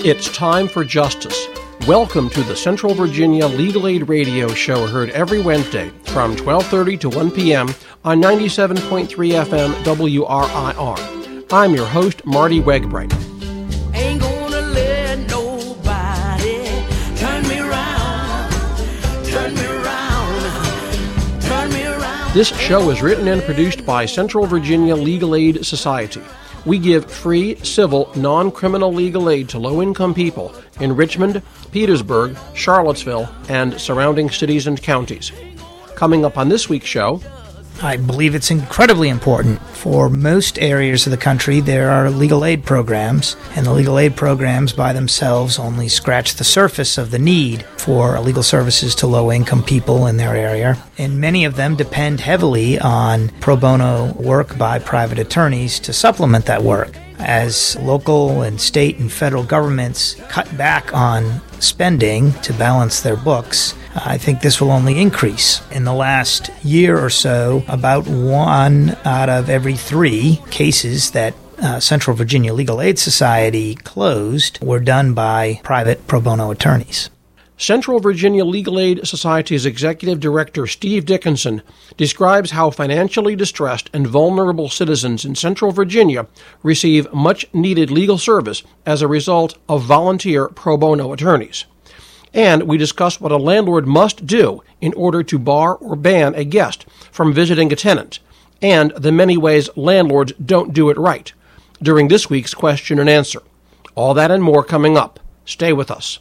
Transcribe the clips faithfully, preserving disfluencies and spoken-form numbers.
It's time for justice. Welcome to the Central Virginia Legal Aid Radio Show, heard every Wednesday from twelve thirty to one p.m. on ninety-seven point three F M W R I R. I'm your host, Marty Wegbright. Ain't gonna let nobody turn me around, turn me around, turn me around. This show is written and produced by Central Virginia Legal Aid Society. We give free, civil, non-criminal legal aid to low-income people in Richmond, Petersburg, Charlottesville, and surrounding cities and counties. Coming up on this week's show, I believe it's incredibly important. For most areas of the country, there are legal aid programs, and the legal aid programs by themselves only scratch the surface of the need for legal services to low-income people in their area. And many of them depend heavily on pro bono work by private attorneys to supplement that work. As local and state and federal governments cut back on spending to balance their books, I think this will only increase. In the last year or so, about one out of every three cases that uh, Central Virginia Legal Aid Society closed were done by private pro bono attorneys. Central Virginia Legal Aid Society's Executive Director Steve Dickinson describes how financially distressed and vulnerable citizens in Central Virginia receive much-needed legal service as a result of volunteer pro bono attorneys. And we discuss what a landlord must do in order to bar or ban a guest from visiting a tenant, and the many ways landlords don't do it right, during this week's question and answer. All that and more coming up. Stay with us.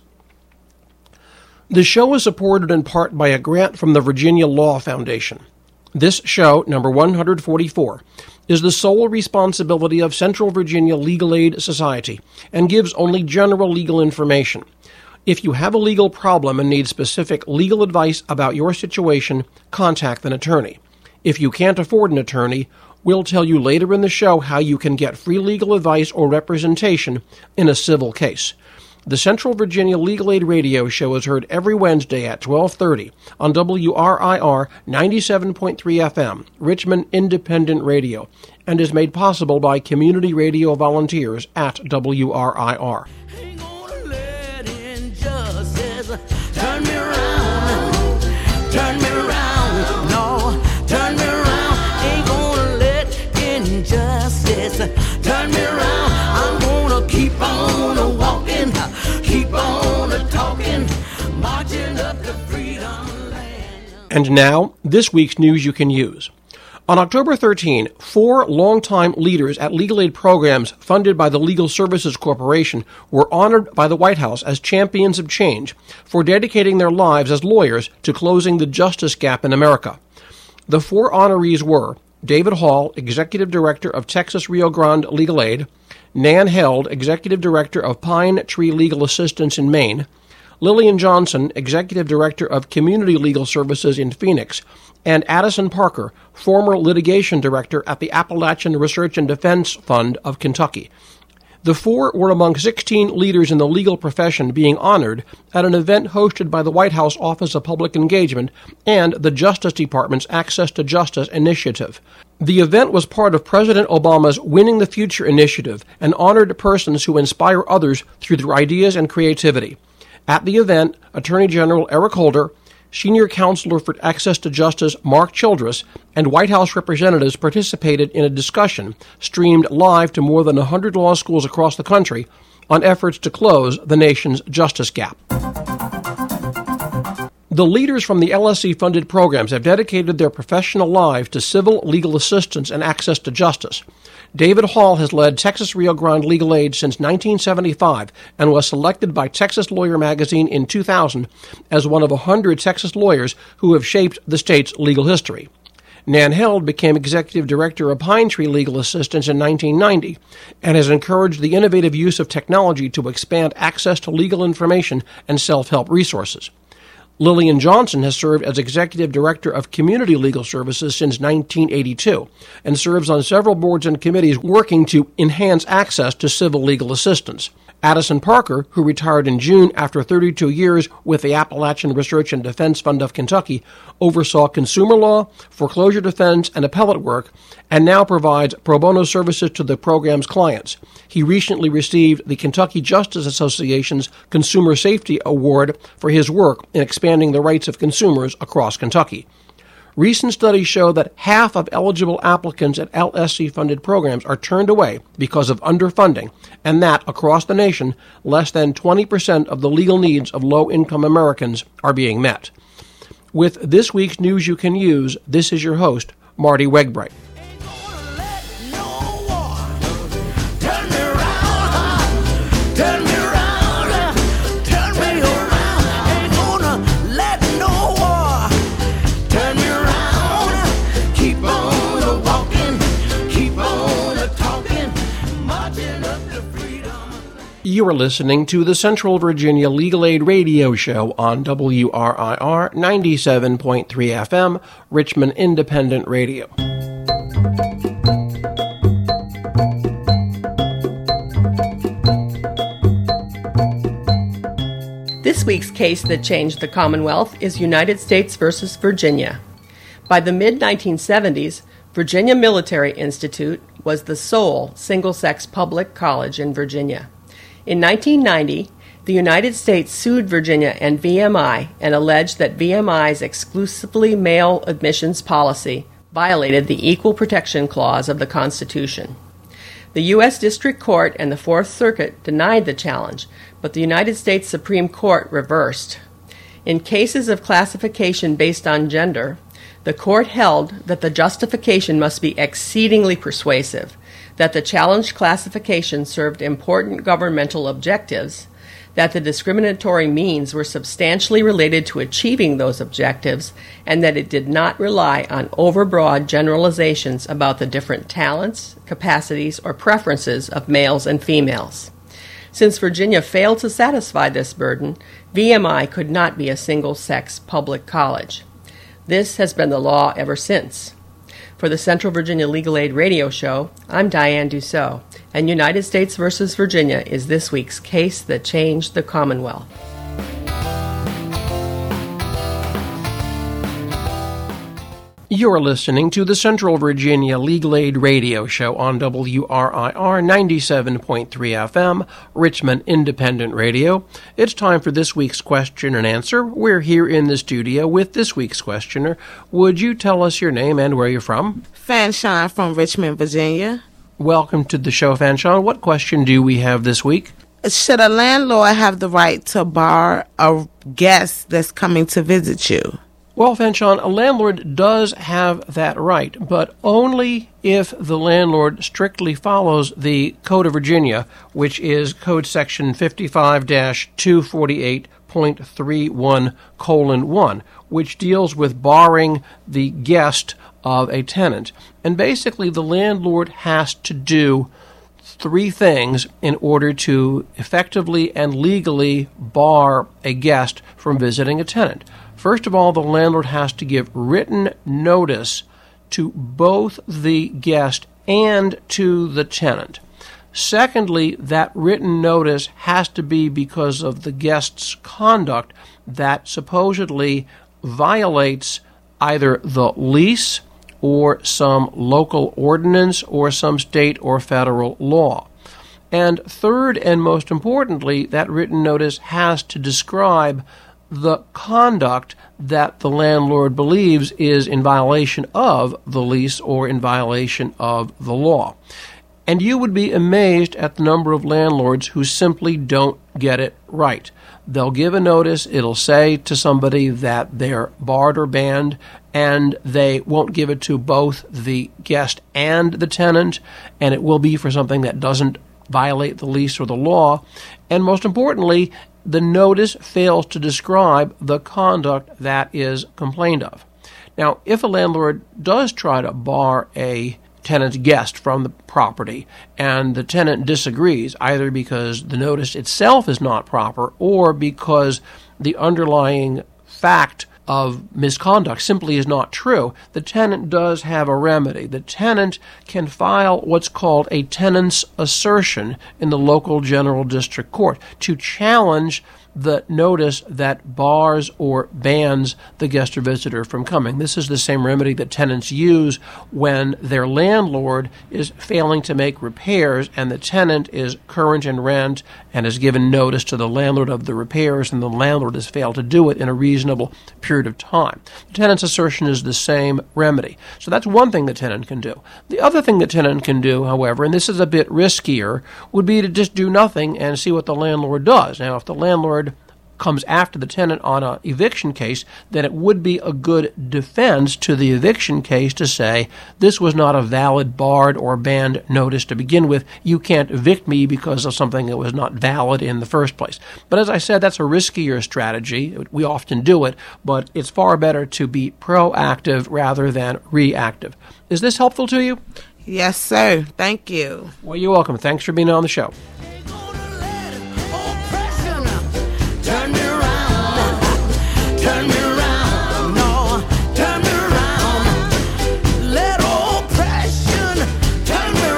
The show is supported in part by a grant from the Virginia Law Foundation. This show, number one hundred forty-four, is the sole responsibility of Central Virginia Legal Aid Society and gives only general legal information. If you have a legal problem and need specific legal advice about your situation, contact an attorney. If you can't afford an attorney, we'll tell you later in the show how you can get free legal advice or representation in a civil case. The Central Virginia Legal Aid Radio Show is heard every Wednesday at twelve thirty on W R I R ninety-seven point three F M, Richmond Independent Radio, and is made possible by community radio volunteers at W R I R. Ain't gonna let injustice turn me around, turn me around, no, turn me around. Ain't gonna let injustice turn me around. I'm gonna keep on walking, keep on talking, marching up to freedom land. And now, this week's news you can use. On October thirteenth, four longtime leaders at legal aid programs funded by the Legal Services Corporation were honored by the White House as champions of change for dedicating their lives as lawyers to closing the justice gap in America. The four honorees were David Hall, Executive Director of Texas Rio Grande Legal Aid; Nan Held, Executive Director of Pine Tree Legal Assistance in Maine; Lillian Johnson, Executive Director of Community Legal Services in Phoenix; and Addison Parker, former Litigation Director at the Appalachian Research and Defense Fund of Kentucky. The four were among sixteen leaders in the legal profession being honored at an event hosted by the White House Office of Public Engagement and the Justice Department's Access to Justice initiative. The event was part of President Obama's Winning the Future initiative and honored persons who inspire others through their ideas and creativity. At the event, Attorney General Eric Holder, Senior Counselor for Access to Justice Mark Childress, and White House representatives participated in a discussion streamed live to more than one hundred law schools across the country on efforts to close the nation's justice gap. The leaders from the L S C-funded programs have dedicated their professional lives to civil legal assistance and access to justice. David Hall has led Texas Rio Grande Legal Aid since nineteen seventy-five and was selected by Texas Lawyer magazine in two thousand as one of one hundred Texas lawyers who have shaped the state's legal history. Nan Held became Executive Director of Pine Tree Legal Assistance in nineteen ninety and has encouraged the innovative use of technology to expand access to legal information and self-help resources. Lillian Johnson has served as Executive Director of Community Legal Services since nineteen eighty-two and serves on several boards and committees working to enhance access to civil legal assistance. Addison Parker, who retired in June after thirty-two years with the Appalachian Research and Defense Fund of Kentucky, oversaw consumer law, foreclosure defense, and appellate work, and now provides pro bono services to the program's clients. He recently received the Kentucky Justice Association's Consumer Safety Award for his work in expanding the rights of consumers across Kentucky. Recent studies show that half of eligible applicants at L S C-funded programs are turned away because of underfunding, and that, across the nation, less than twenty percent of the legal needs of low-income Americans are being met. With this week's News You Can Use, this is your host, Marty Wegbright. You are listening to the Central Virginia Legal Aid Radio Show on W R I R ninety-seven point three F M, Richmond Independent Radio. This week's case that changed the Commonwealth is United States versus Virginia. By the mid nineteen seventies, Virginia Military Institute was the sole single-sex public college in Virginia. In nineteen ninety, the United States sued Virginia and V M I and alleged that V M I's exclusively male admissions policy violated the Equal Protection Clause of the Constitution. The U S District Court and the Fourth Circuit denied the challenge, but the United States Supreme Court reversed. In cases of classification based on gender, the court held that the justification must be exceedingly persuasive, that the challenged classification served important governmental objectives, that the discriminatory means were substantially related to achieving those objectives, and that it did not rely on overbroad generalizations about the different talents, capacities, or preferences of males and females. Since Virginia failed to satisfy this burden, V M I could not be a single-sex public college. This has been the law ever since. For the Central Virginia Legal Aid Radio Show, I'm Diane Dussault, and United States versus Virginia is this week's case that changed the Commonwealth. You're listening to the Central Virginia Legal Aid Radio Show on W R I R ninety-seven point three F M, Richmond Independent Radio. It's time for this week's question and answer. We're here in the studio with this week's questioner. Would you tell us your name and where you're from? Fanshawn from Richmond, Virginia. Welcome to the show, Fanshawn. What question do we have this week? Should a landlord have the right to bar a guest that's coming to visit you? Well, Fanshawn, a landlord does have that right, but only if the landlord strictly follows the Code of Virginia, which is Code Section fifty-five dash two forty-eight point three one colon one, which deals with barring the guest of a tenant. And basically, the landlord has to do three things in order to effectively and legally bar a guest from visiting a tenant. First of all, the landlord has to give written notice to both the guest and to the tenant. Secondly, that written notice has to be because of the guest's conduct that supposedly violates either the lease or some local ordinance or some state or federal law. And third, and most importantly, that written notice has to describe the conduct that the landlord believes is in violation of the lease or in violation of the law. And you would be amazed at the number of landlords who simply don't get it right. They'll give a notice, it'll say to somebody that they're barred or banned, and they won't give it to both the guest and the tenant, and it will be for something that doesn't violate the lease or the law. And most importantly, the notice fails to describe the conduct that is complained of. Now, if a landlord does try to bar a tenant's guest from the property and the tenant disagrees, either because the notice itself is not proper or because the underlying fact of misconduct simply is not true, the tenant does have a remedy. The tenant can file what's called a tenant's assertion in the local general district court to challenge the notice that bars or bans the guest or visitor from coming. This is the same remedy that tenants use when their landlord is failing to make repairs and the tenant is current in rent and has given notice to the landlord of the repairs and the landlord has failed to do it in a reasonable period of time. The tenant's assertion is the same remedy. So that's one thing the tenant can do. The other thing the tenant can do, however, and this is a bit riskier, would be to just do nothing and see what the landlord does. Now, if the landlord comes after the tenant on an eviction case, then it would be a good defense to the eviction case to say, this was not a valid barred or banned notice to begin with. You can't evict me because of something that was not valid in the first place. But as I said, that's a riskier strategy. We often do it, but it's far better to be proactive rather than reactive. Is this helpful to you? Yes, sir. Thank you. Well, you're welcome. Thanks for being on the show. Turn me around, turn me around, no, turn me around. Let oppression turn me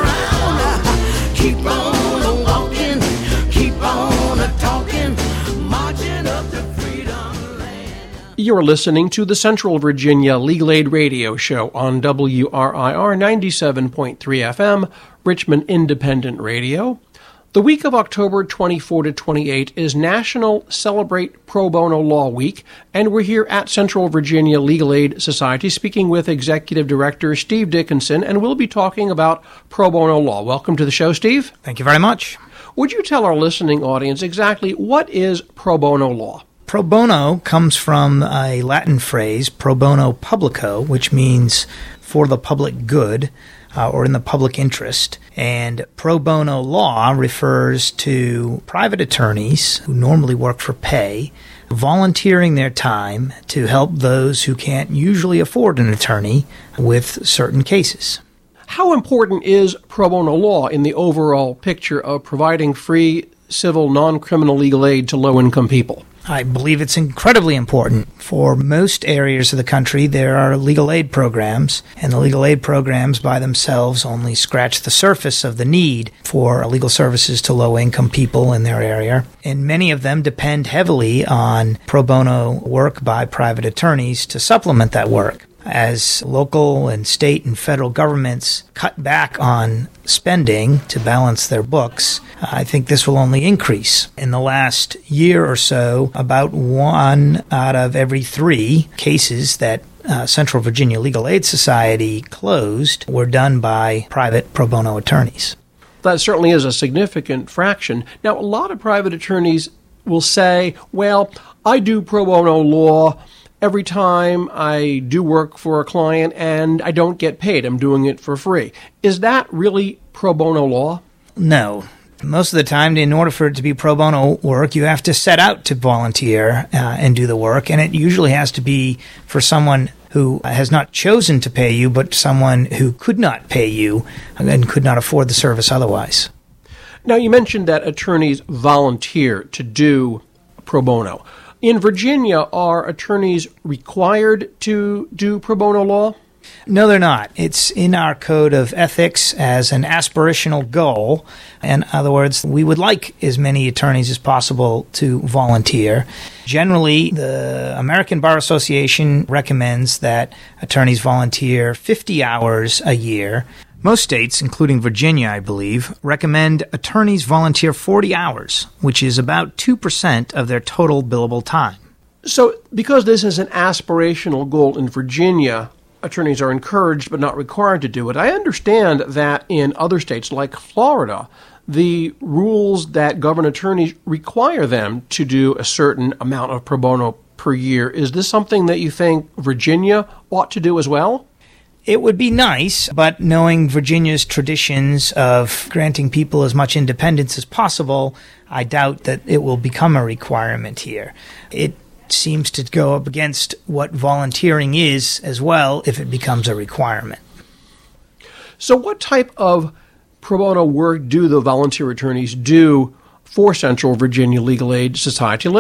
around. Keep on walking, keep on talking, marching up to freedom land. You're listening to the Central Virginia Legal Aid Radio Show on W R I R ninety-seven point three F M, Richmond Independent Radio. The week of October twenty-fourth to twenty-eighth is National Celebrate Pro Bono Law Week, and we're here at Central Virginia Legal Aid Society speaking with Executive Director Steve Dickinson, and we'll be talking about pro bono law. Welcome to the show, Steve. Thank you very much. Would you tell our listening audience exactly what is pro bono law? Pro bono comes from a Latin phrase, pro bono publico, which means for the public good. Uh, or in the public interest. And pro bono law refers to private attorneys who normally work for pay, volunteering their time to help those who can't usually afford an attorney with certain cases. How important is pro bono law in the overall picture of providing free civil non-criminal legal aid to low-income people? I believe it's incredibly important. For most areas of the country, there are legal aid programs, and the legal aid programs by themselves only scratch the surface of the need for legal services to low-income people in their area. And many of them depend heavily on pro bono work by private attorneys to supplement that work. As local and state and federal governments cut back on spending to balance their books, I think this will only increase. In the last year or so, about one out of every three cases that uh, Central Virginia Legal Aid Society closed were done by private pro bono attorneys. That certainly is a significant fraction. Now, a lot of private attorneys will say, well, I do pro bono law every time I do work for a client and I don't get paid. I'm doing it for free. Is that really pro bono law? No. Most of the time, in order for it to be pro bono work, you have to set out to volunteer uh, and do the work, and it usually has to be for someone who has not chosen to pay you, but someone who could not pay you and could not afford the service otherwise. Now, you mentioned that attorneys volunteer to do pro bono. In Virginia, are attorneys required to do pro bono law? No, they're not. It's in our code of ethics as an aspirational goal. In other words, we would like as many attorneys as possible to volunteer. Generally, the American Bar Association recommends that attorneys volunteer fifty hours a year. Most states, including Virginia, I believe, recommend attorneys volunteer forty hours, which is about two percent of their total billable time. So, because this is an aspirational goal in Virginia, attorneys are encouraged but not required to do it. I understand that in other states like Florida, the rules that govern attorneys require them to do a certain amount of pro bono per year. Is this something that you think Virginia ought to do as well? It would be nice, but knowing Virginia's traditions of granting people as much independence as possible, I doubt that it will become a requirement here. It seems to go up against what volunteering is as well if it becomes a requirement. So what type of pro bono work do the volunteer attorneys do for Central Virginia Legal Aid Society? Let's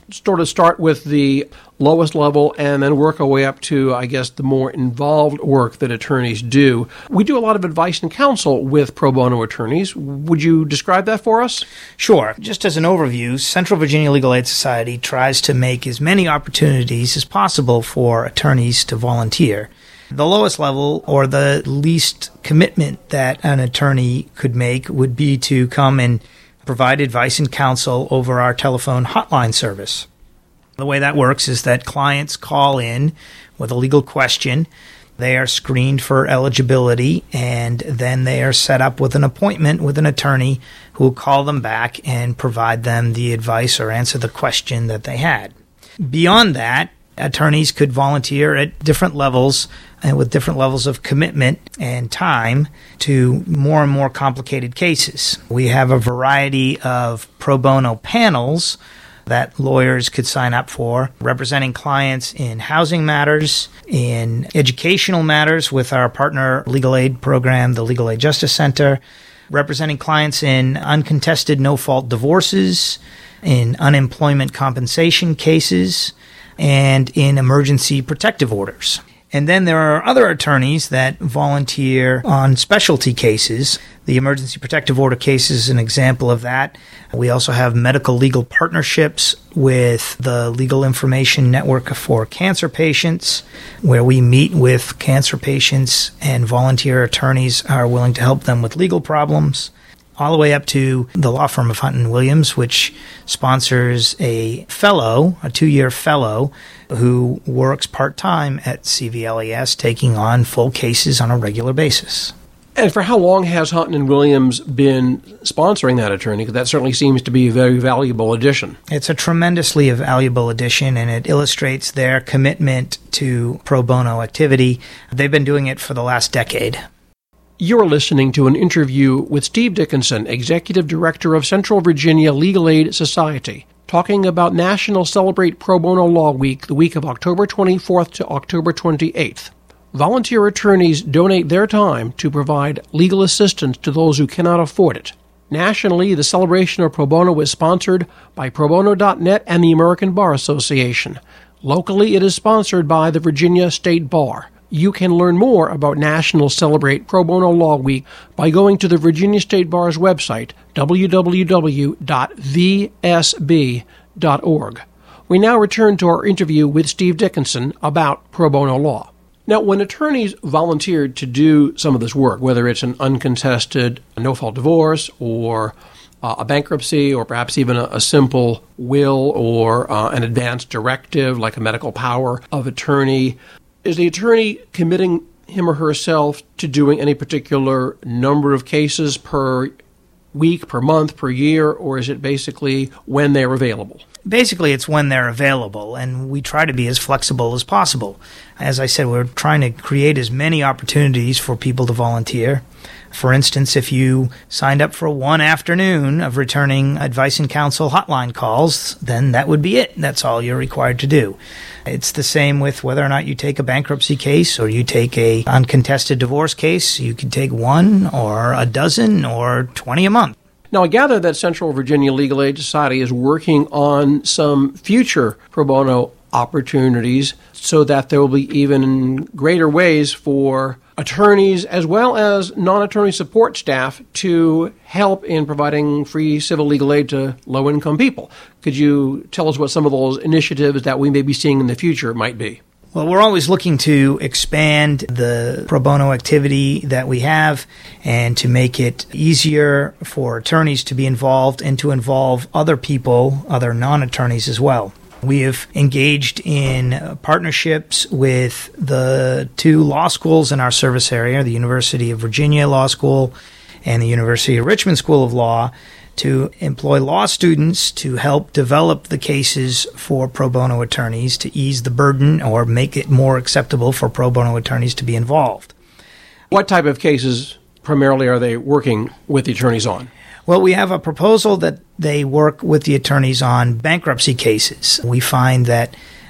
sort of start with the lowest level and then work our way up to, I guess, the more involved work that attorneys do. We do a lot of advice and counsel with pro bono attorneys. Would you describe that for us? Sure. Just as an overview, Central Virginia Legal Aid Society tries to make as many opportunities as possible for attorneys to volunteer. The lowest level, or the least commitment that an attorney could make, would be to come and provide advice and counsel over our telephone hotline service. The way that works is that clients call in with a legal question. They are screened for eligibility, and then they are set up with an appointment with an attorney who will call them back and provide them the advice or answer the question that they had. Beyond that, attorneys could volunteer at different levels and with different levels of commitment and time to more and more complicated cases. We have a variety of pro bono panels that lawyers could sign up for, representing clients in housing matters, in educational matters with our partner legal aid program, the Legal Aid Justice Center, representing clients in uncontested no-fault divorces, in unemployment compensation cases, and in emergency protective orders. And then there are other attorneys that volunteer on specialty cases. The emergency protective order case is an example of that. We also have medical legal partnerships with the Legal Information Network for Cancer Patients, where we meet with cancer patients and volunteer attorneys are willing to help them with legal problems, all the way up to the law firm of Hunt and Williams, which sponsors a fellow, a two-year fellow, who works part-time at C V L E S, taking on full cases on a regular basis. And for how long has Hunt and Williams been sponsoring that attorney? Because that certainly seems to be a very valuable addition. It's a tremendously valuable addition, and it illustrates their commitment to pro bono activity. They've been doing it for the last decade. You're listening to an interview with Steve Dickinson, Executive Director of Central Virginia Legal Aid Society, talking about National Celebrate Pro Bono Law Week, the week of October twenty-fourth to October twenty-eighth. Volunteer attorneys donate their time to provide legal assistance to those who cannot afford it. Nationally, the celebration of pro bono is sponsored by pro bono dot net and the American Bar Association. Locally, it is sponsored by the Virginia State Bar. You can learn more about National Celebrate Pro Bono Law Week by going to the Virginia State Bar's website, w w w dot v s b dot org. We now return to our interview with Steve Dickinson about pro bono law. Now, when attorneys volunteered to do some of this work, whether it's an uncontested no-fault divorce or uh, a bankruptcy or perhaps even a, a simple will or uh, an advance directive like a medical power of attorney, is the attorney committing him or herself to doing any particular number of cases per week, per month, per year, or is it basically when they're available? Basically, it's when they're available, and we try to be as flexible as possible. As I said, we're trying to create as many opportunities for people to volunteer. For instance, if you signed up for one afternoon of returning advice and counsel hotline calls, then that would be it. That's all you're required to do. It's the same with whether or not you take a bankruptcy case or you take a uncontested divorce case. You could take one or a dozen or twenty a month. Now, I gather that Central Virginia Legal Aid Society is working on some future pro bono opportunities so that there will be even greater ways for attorneys as well as non-attorney support staff to help in providing free civil legal aid to low-income people. Could you tell us what some of those initiatives that we may be seeing in the future might be? Well, we're always looking to expand the pro bono activity that we have and to make it easier for attorneys to be involved and to involve other people, other non-attorneys as well. We have engaged in partnerships with the two law schools in our service area, the University of Virginia Law School and the University of Richmond School of Law, to employ law students to help develop the cases for pro bono attorneys to ease the burden or make it more acceptable for pro bono attorneys to be involved. What type of cases primarily are they working with the attorneys on? Well, we have a proposal that they work with the attorneys on bankruptcy cases. We find that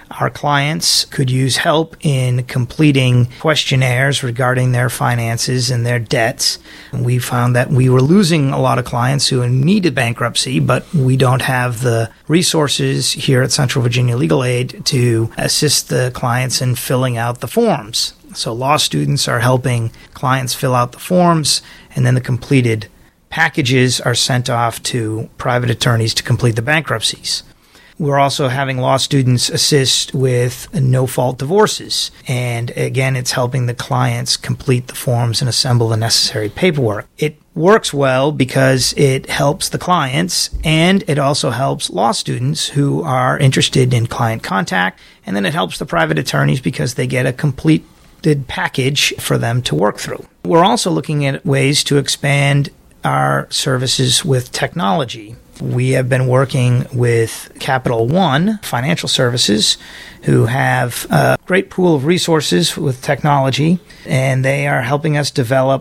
our clients could use help in completing questionnaires regarding their finances and their debts. And we found that we were losing a lot of clients who needed bankruptcy, but we don't have the resources here at Central Virginia Legal Aid to assist the clients in filling out the forms. So law students are helping clients fill out the forms, and then the completed packages are sent off to private attorneys to complete the bankruptcies. We're also having law students assist with no-fault divorces. And again, it's helping the clients complete the forms and assemble the necessary paperwork. It works well because it helps the clients, and it also helps law students who are interested in client contact. And then it helps the private attorneys because they get a complete package for them to work through. We're also looking at ways to expand our services with technology. We have been working with Capital One Financial Services, who have a great pool of resources with technology, and they are helping us develop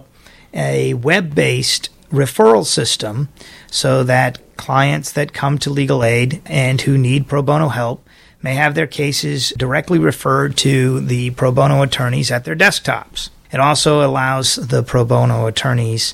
a web-based referral system so that clients that come to legal aid and who need pro bono help may have their cases directly referred to the pro bono attorneys at their desktops. It also allows the pro bono attorneys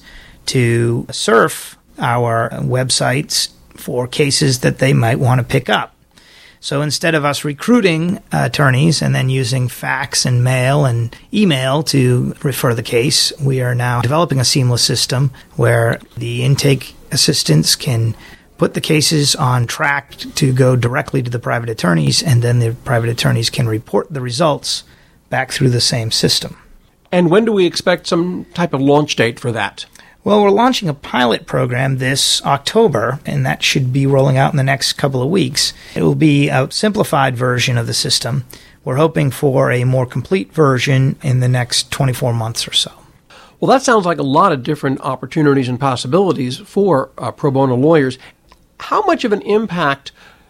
to surf our websites for cases that they might want to pick up. So instead of us recruiting attorneys and then using fax and mail and email to refer the case, we are now developing a seamless system where the intake assistants can put the cases on track to go directly to the private attorneys, and then the private attorneys can report the results back through the same system. And when do we expect some type of launch date for that? Well, we're launching a pilot program this October, and that should be rolling out in the next couple of weeks. It will be a simplified version of the system. We're hoping for a more complete version in the next twenty-four months or so. Well, that sounds like a lot of different opportunities and possibilities for uh, pro bono lawyers. How much of an impact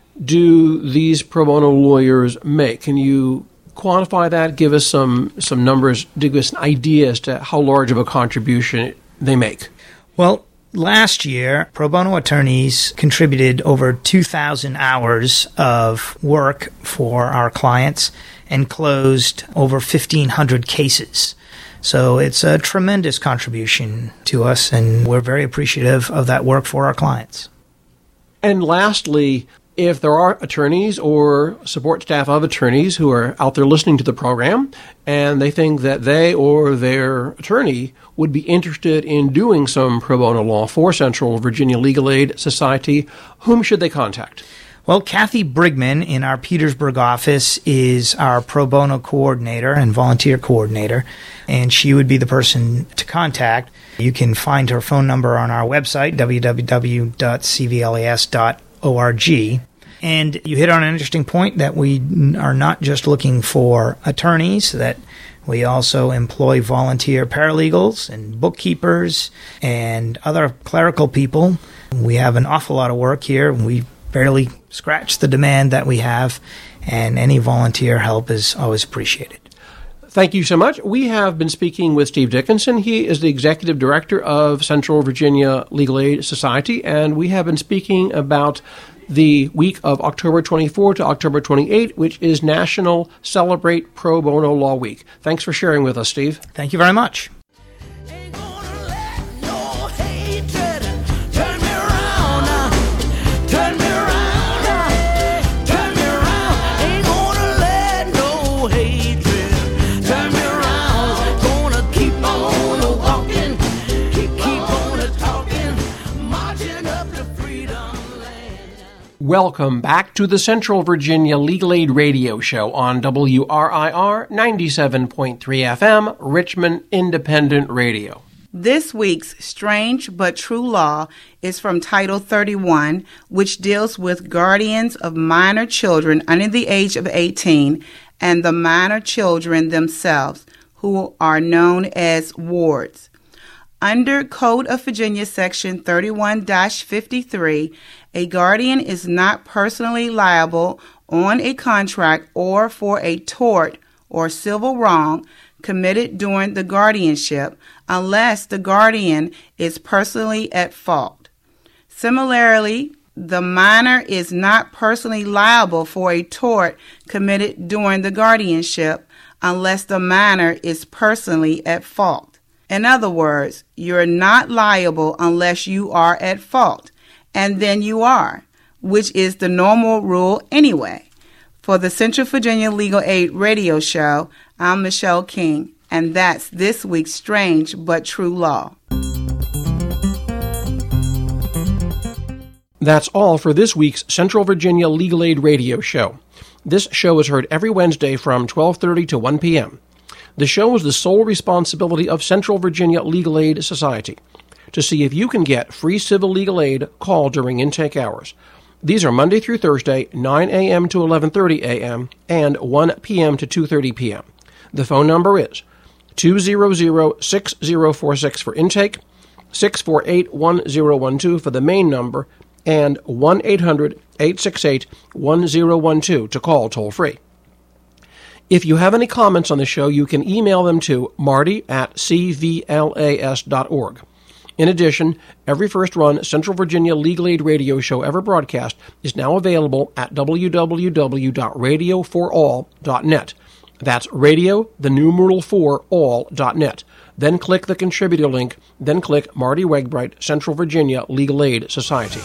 do these pro bono lawyers make? Can you quantify that? Give us some, some numbers, give us an idea as to how large of a contribution they make. Well, last year, pro bono attorneys contributed over two thousand hours of work for our clients and closed over fifteen hundred cases. So it's a tremendous contribution to us, and we're very appreciative of that work for our clients. And lastly, if there are attorneys or support staff of attorneys who are out there listening to the program and they think that they or their attorney would be interested in doing some pro bono law for Central Virginia Legal Aid Society, whom should they contact? Well, Kathy Brigman in our Petersburg office is our pro bono coordinator and volunteer coordinator, and she would be the person to contact. You can find her phone number on our website, w w w dot c v l a s dot org. And you hit on an interesting point that we are not just looking for attorneys, that we also employ volunteer paralegals and bookkeepers and other clerical people. We have an awful lot of work here. We barely scratch the demand that we have, and any volunteer help is always appreciated. Thank you so much. We have been speaking with Steve Dickinson. He is the Executive Director of Central Virginia Legal Aid Society, and we have been speaking about the week of October twenty-fourth to October twenty-eighth, which is National Celebrate Pro Bono Law Week. Thanks for sharing with us, Steve. Thank you very much. Ain't gonna let no hatred turn me around, uh, turn me around, uh, turn me around. Ain't gonna let no hatred turn me around. Gonna keep on walking, keep, keep on talking, marching up to freedom land. Welcome back to the Central Virginia Legal Aid Radio Show on W R I R ninety-seven point three F M, Richmond Independent Radio. This week's Strange But True Law is from Title thirty-one, which deals with guardians of minor children under the age of eighteen and the minor children themselves, who are known as wards. Under Code of Virginia Section thirty-one dash fifty-three, a guardian is not personally liable on a contract or for a tort or civil wrong committed during the guardianship unless the guardian is personally at fault. Similarly, the minor is not personally liable for a tort committed during the guardianship unless the minor is personally at fault. In other words, you're not liable unless you are at fault, and then you are, which is the normal rule anyway. For the Central Virginia Legal Aid Radio Show, I'm Michelle King, and that's this week's Strange But True Law. That's all for this week's Central Virginia Legal Aid Radio Show. This show is heard every Wednesday from twelve thirty to one p.m. The show is the sole responsibility of Central Virginia Legal Aid Society. To see if you can get free civil legal aid, call during intake hours. These are Monday through Thursday, nine a.m. to eleven thirty a.m. and one p.m. to two thirty p.m. The phone number is two hundred, six oh four six for intake, six four eight, one oh one two for the main number, and one eight hundred, eight six eight, one oh one two to call toll-free. If you have any comments on the show, you can email them to marty at c v l a s dot org. In addition, every first-run Central Virginia Legal Aid radio show ever broadcast is now available at w w w dot radio for all dot net. That's radio, the numeral four, all dot net. Then click the contributor link, then click Marty Wegbright, Central Virginia Legal Aid Society.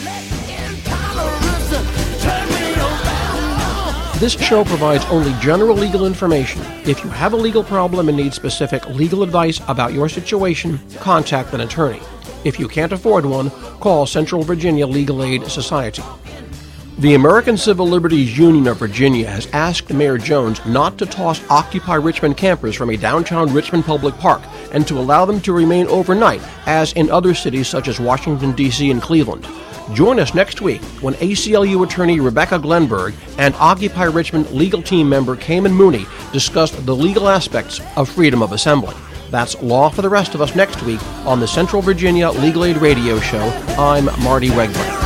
This show provides only general legal information. If you have a legal problem and need specific legal advice about your situation, contact an attorney. If you can't afford one, call Central Virginia Legal Aid Society. The American Civil Liberties Union of Virginia has asked Mayor Jones not to toss Occupy Richmond campers from a downtown Richmond public park and to allow them to remain overnight, as in other cities such as Washington, D C and Cleveland. Join us next week when A C L U attorney Rebecca Glenberg and Occupy Richmond legal team member Cayman Mooney discuss the legal aspects of freedom of assembly. That's law for the rest of us next week on the Central Virginia Legal Aid Radio Show. I'm Marty Wegler.